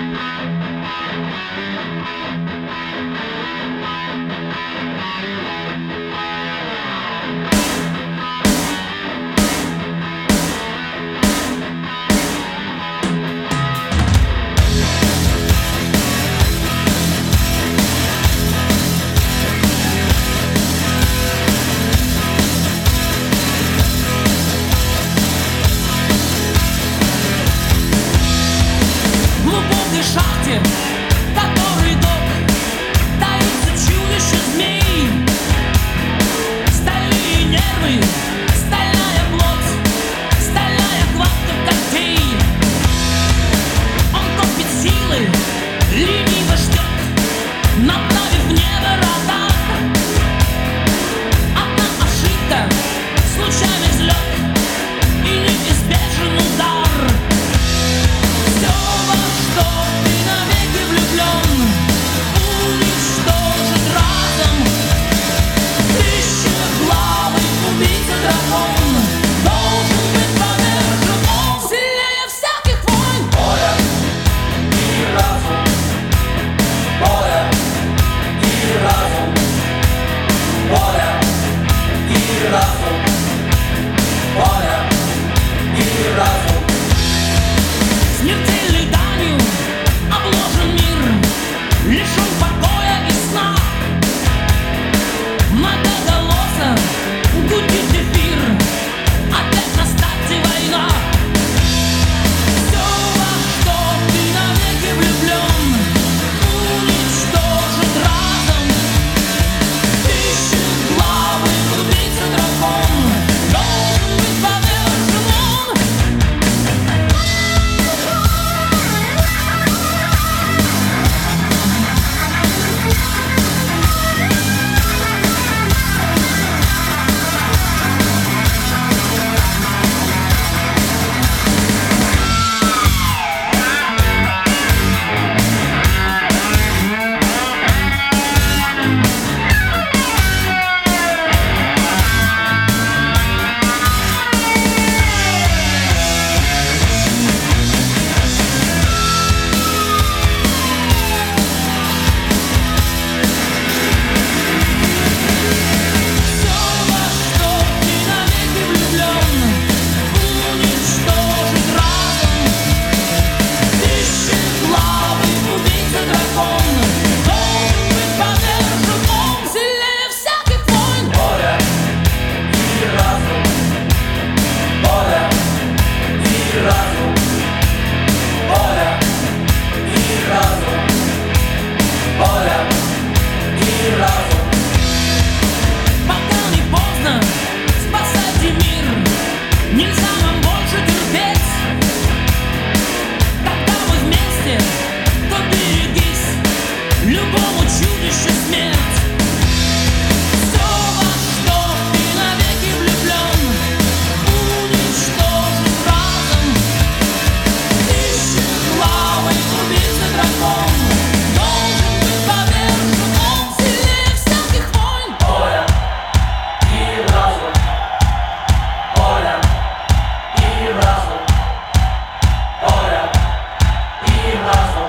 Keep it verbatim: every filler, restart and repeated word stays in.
шахте, который док, таится чудище змей. Стальные нервы, стальная плоть, стальная хватка когтей. Он копит силы, лениво ждет, направив в небо радар. Одна ошибка, случайный взлет и неизбежен удар. Все, во что ты навеки влюблен, уничтожит разом. Тысячеглавый убийца-дракон должен быть повержен. Он сильнее всяких войн. Воля и разум, воля и разум, воля и разум, воля и разум. Смертельной данью обложен мир, лишен покоя и сна. Многоголосо гудит эфир, опять на старте война. Все, во что ты навеки влюблен, уничтожит разом. Тысячеглавый убийца-дракон должен быть повержен. Он Воля и разум.